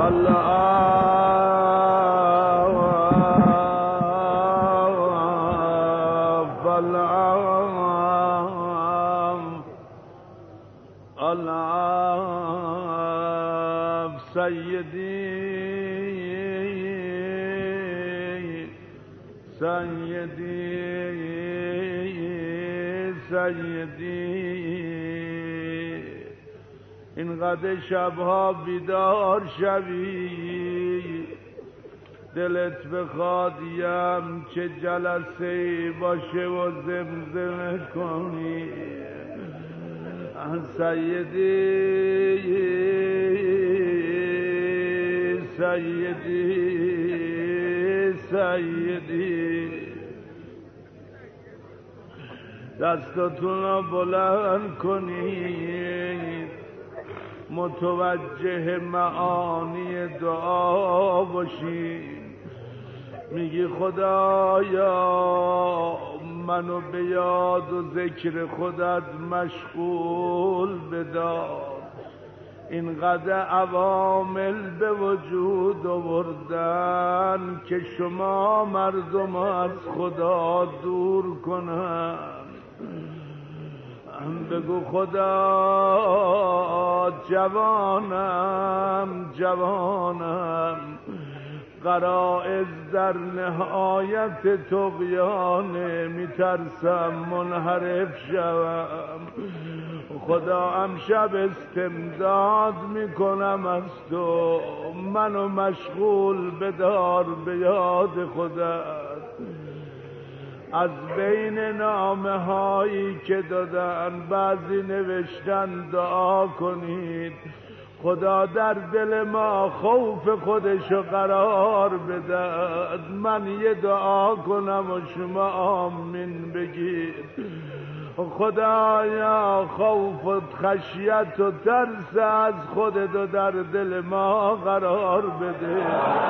اینقدر شبها بیدار شوی دلت بخواد یم چه جلسه باشه و زمزمه کنی سیدی سیدی سیدی دستتون رو بلند کنید متوجه معانی دعا باشید میگی خدایا منو به یاد و ذکر خودت مشغول بدار اینقدر عوامل به وجود آوردن که شما مردم از خدا دور کنن بگو خدا جوانم غرائز در نهایت طغیانه میترسم منحرف شوم خدا امشب استمداد میکنم از تو منو مشغول بدار به یاد خودت از بین نامه هایی که دادن بعضی نوشتن دعا کنید خدا در دل ما خوف خودشو قرار بدهد من یه دعا کنم و شما آمین بگید خدایا خوف و خشیت و ترس از خودتو در دل ما قرار بده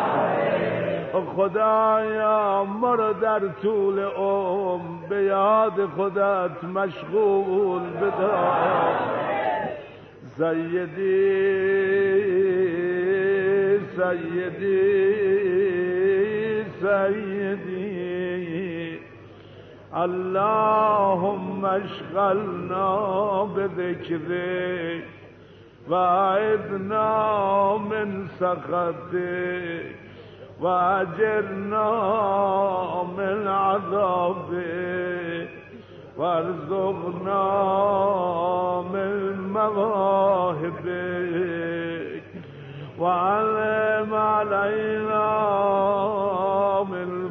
خدایا ما رو در طول عمر به یاد خودت مشغول بدار سیدی سیدی سیدی اللهم اشغلنا بذکرک و اعذنا من سخطک و اجرنا من عذابک وارزقنا من مواهبك وعلم علينا من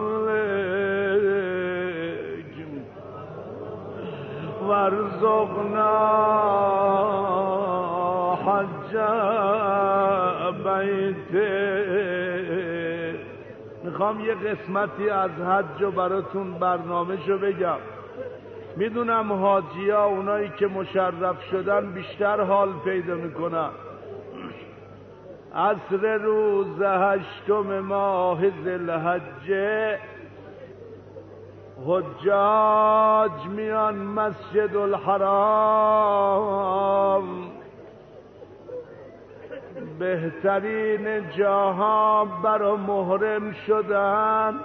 فضلك وارزقنا حج بيتك. میخوام یه قسمتی از حج براتون برنامه‌شو بگم. میدونم حاجی‌ها اونایی که مشرف شدن بیشتر حال پیدا میکنن. عصر روز 8 ماه ذوالحجه حجاج میان مسجد الحرام، بهترین جاها برا محرم شدن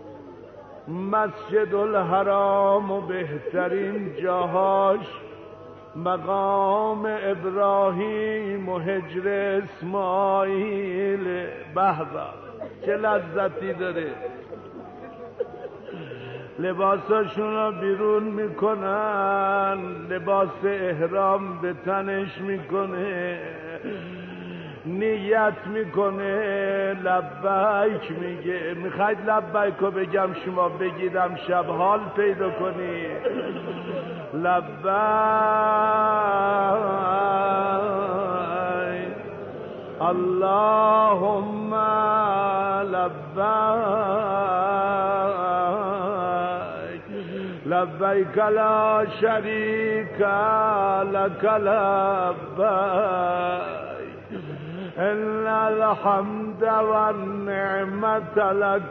مسجد الحرام و بهترین جاهاش مقام ابراهیم و هجر اسماعیل. به به چه لذتی داره. لباساشون رو بیرون میکنن، لباس احرام به تنش میکنه، نیت میکنه، لبیک میگه. میخواید لبیک رو بگم شما بگیرم شب حال پیدا کنی؟ لبیک اللهم لبیک لبیک لا شریک لک لبیک ان الحمد والنعمت لك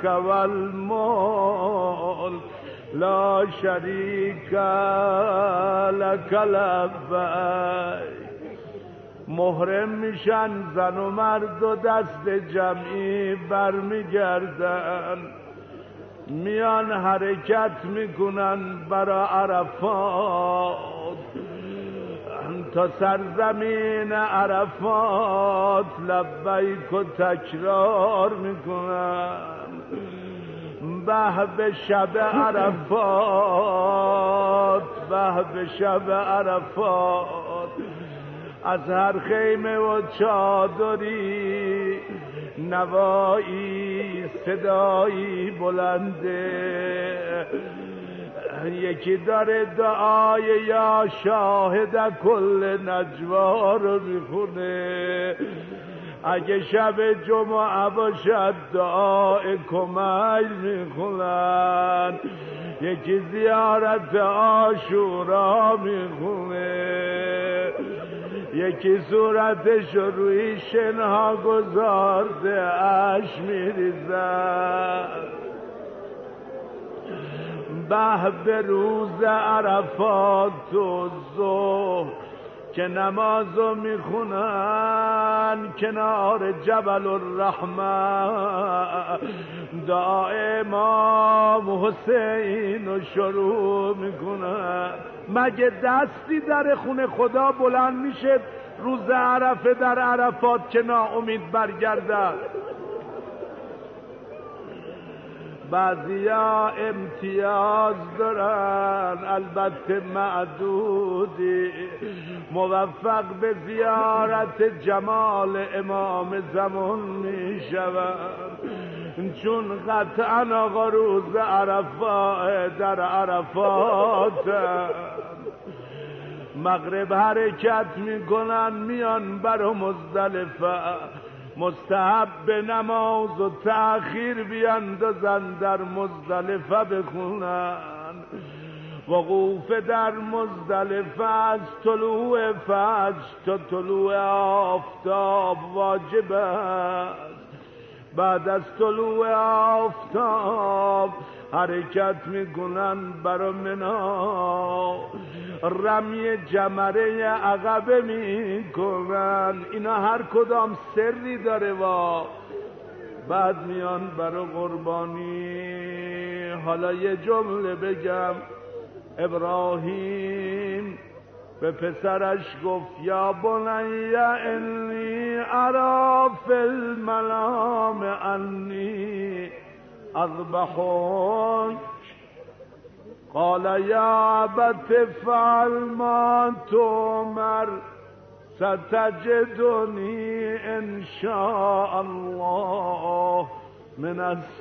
والملك لا شريك لك لبيك. محرم میشن زن و مرد و دست جمعی برمیگردن، میان حرکت میکنن برا عرفات، تا سرزمین عرفات لبیک و تکرار میکنن. به به شب عرفات، به به شب عرفات، از هر خیمه و چادری نوایی صدایی بلنده، یکی داره دعای یا شاهد کل نجوا رو میخونه. اگه شب جمعه باشد دعای کمیل میخونن، یکی زیارت عاشورا میخونه، یکی صورتش روی شنها گذارده اش میریزن. به به روز عرفات و ظهر که نمازو میخونن کنار جبل الرحمه، دعا امام حسین رو شروع میکنن. مگه دستی در خونه خدا بلند میشه روز عرفه در عرفات که ناامید برگردن؟ بعضیا امتیاز دارن البته معدودی، موفق به زیارت جمال امام زمان می شوند، چون قطعا آقا روز عرفات در عرفات مغرب حرکت میکنن میان برا مزدلفه، مستحب به نماز و تأخیر بیاندازن در مزدلفه بخونن. وقوف در مزدلفه از طلوع فجر تا طلوع آفتاب واجب است. بعد از طلوع آفتاب حرکت میکنن برا منا، رمی جمره عقبه میکنن. اینا هر کدام سری داره بعد میان برا قربانی. حالا یه جمله بگم. ابراهیم به پسرش گفت یا بنی انی ارا فی المنام انی اذبحک، قال یا ابت فعل ما تؤمر ستجدنی ان شاء الله من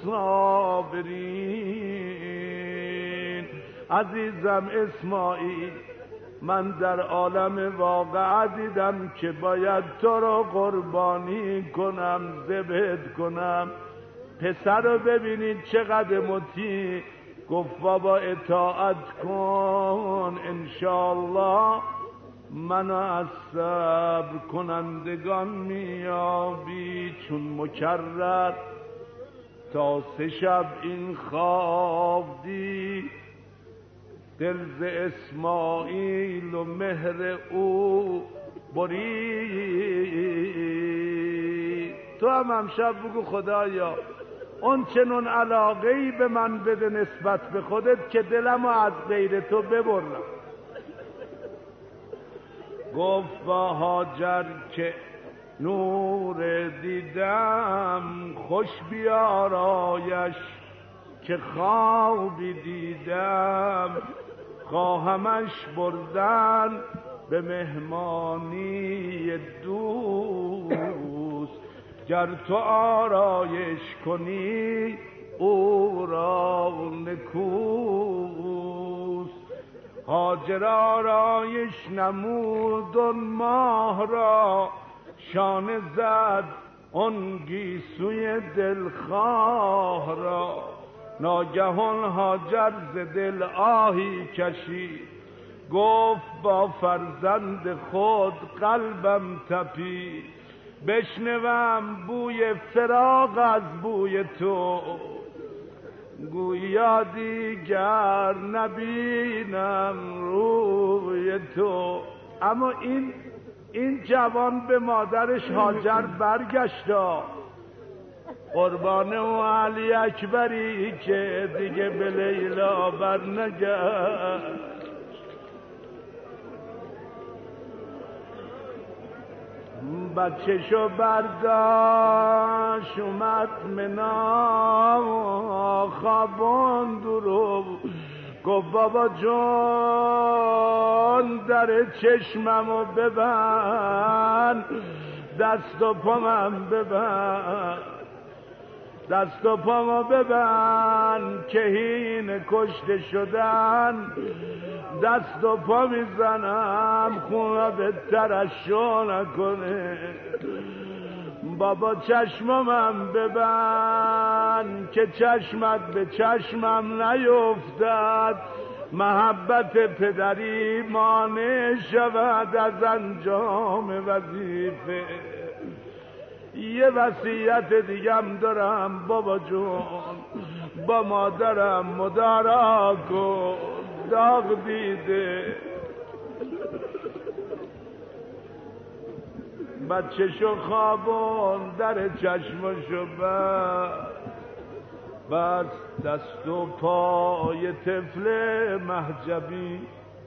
الصابرین. عزیزم اسماعیل، من در عالم واقع دیدم که باید تو رو قربانی کنم، ذبح کنم. پسر رو ببینید چقدر مطیع. گفت بابا اطاعت کن، انشاءالله منو از صبر کنندگان میابی. چون مکرر تا 3 شب این خواب دید، دل ز اسماعیل و مهر او برید. تو هم امشب بگو خدایا اون چنون علاقه‌ای به من بده نسبت به خودت که دلمو از غیر تو ببرم. گفت با هاجر که نور دیدم، خوش بیارایش که خوابی دیدم. خواهمش بردن به مهمانی دوست، گر تو آرایش کنی او را نکوست. هاجر آرایش نمود اون ماه را، شانه زد اون گیسوی دلخواه را. ناگهان هاجر ز دل آهی کشید، گفت با فرزند خود قلبم تپید. بشنوم بوی فراق از بوی تو، گویا دیگر نبینم روی تو. اما این جوان به مادرش هاجر برگشتا، قربان و علی اکبری که دیگه به لیلا برنگشت. بچه‌شو برداشت اومد منا، خوابان درو گفت بابا جان در چشممو ببند، دست و پامم ببند، دست و پامو ببند که هین کشته شدن، دست و پا میزنم خونه به ترشو نکنه. بابا چشمم ببند که چشمت به چشمم نیفتد، محبت پدری مانع شود از انجام وظیفه. یه وصیت دیگم دارم بابا جون، با مادرم مدارا کن، داغ دیده. بچه‌شو خوابون در چشمشو بس، دست و پای طفل محجبی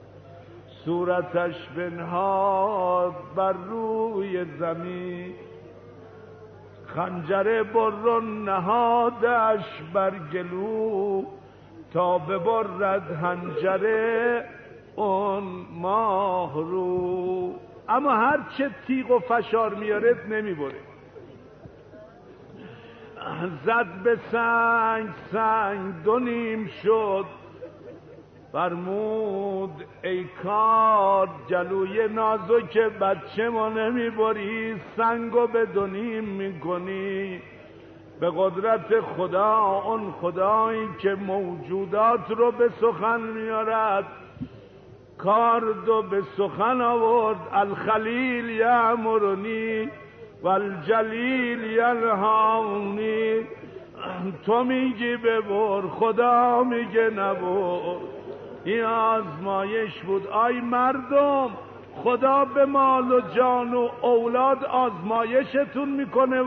صورتش بنهاد بر روی زمین، خنجر برون نهادش بر گلو تا ببرد حنجره اون ماه رو. اما هر چه تیغ و فشار میارد نمیبره. زد به سنگ، سنگ دو نیم شد، فرمود ای کار جلوی نازک بچه ما نمیبری، سنگو به دو نیم میکنی. به قدرت خدا، اون خدایی که موجودات رو به سخن میارد، کار دو به سخن آورد. الخلیل یامرنی والجلیل ینهانی. تو میگی ببر، خدا میگه نبر. این آزمایش بود. آی مردم، خدا به مال و جان و اولاد آزمایشتون میکنه.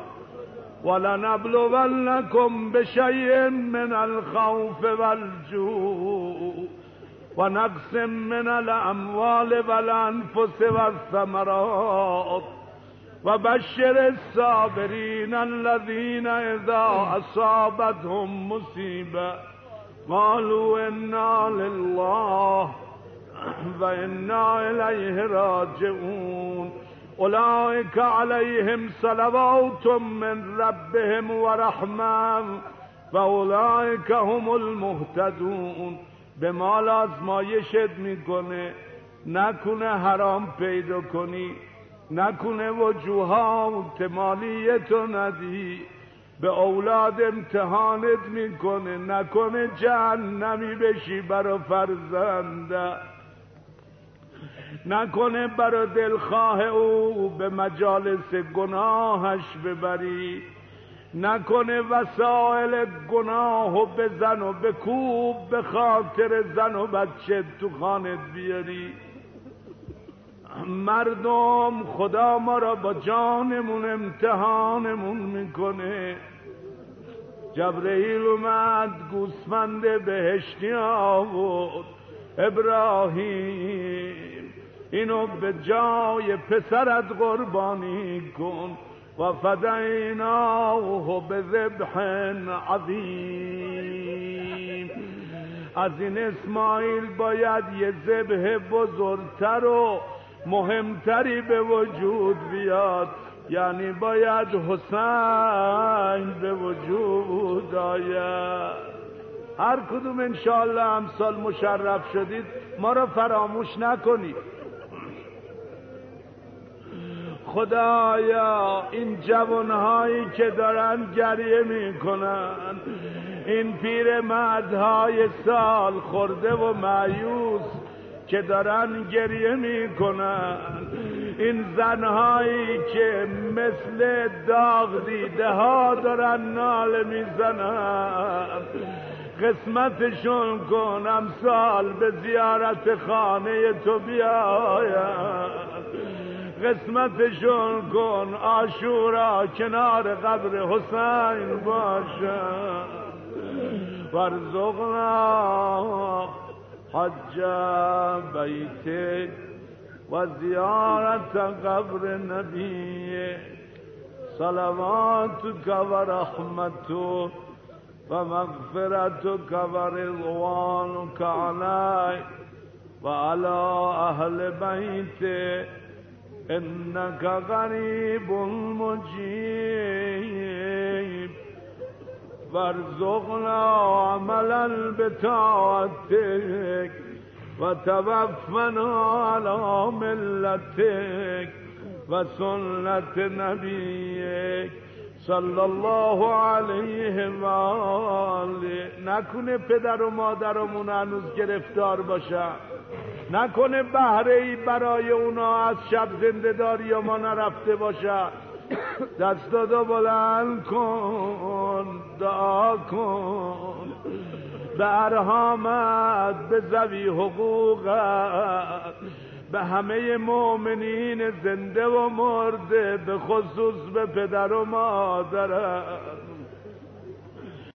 ولنبلونکم بشیء من الخوف والجوع و نقص من الاموال والانفس والثمرات و بشر الصابرین الذین اذا اصابتهم مصیبه قالوا انا لله و انا الیه راجعون. اولئک علیهم صلوات من ربهم و رحمه و اولئک هم المهتدون. به مال آزمایشت میکنه، نکنه حرام پیدا کنی، نکنه وجوهات مالیتو ندی. به اولاد امتحانت میکنه، نکنه جهنمی بشی برا فرزنده، نکنه برا دلخواه او به مجالس گناهش ببری، نکنه وسائل گناهو بزن و بکوب به خاطر زن و بچه تو خانت بیاری. مردم، خدا ما را با جانمون امتحانمون میکنه. جبرئیل اومد گوسفند بهشتی آورد. ابراهیم اینو به جای پسرت قربانی کن. و فدیناه بذبح عظیم. از این اسماعیل باید یه ذبح بزرگتر و مهمتری به وجود بیاد، یعنی باید حسین به وجود آید. هر کدوم انشاءالله امسال مشرف شدید ما را فراموش نکنید. خدایا این جوانهایی که دارن گریه میکنن، این پیرمردهای سال خورده و مایوس که دارن گریه میکنن، این زنهایی که مثل داغ دیده ها دارن ناله میزنن، قسمتشون کن امسال به زیارت خانه تو بیاین، قسمتشون کن عاشورا کنار قبر حسین باشه وارزقنا حج بیتک و زیارت قبر نبی صلواتک و رحمتک و مغفرتک و رضوانک علی و علی اهل بیت انک قریب مجیب وارزقنا عملا بطاعتک و توفنا علی ملتک و سنت نبیک صلی الله علیه و آله. نکنه پدر و مادرمون هنوز گرفتار باشه، نکنه بهره‌ای برای اونا از شب زنده داری ما نرفته باشه. دستاتو بلند کن، دعا کن به ارحامت، به ذوی حقوقت، به همه مؤمنین زنده و مرده، به خصوص به پدر و مادرت.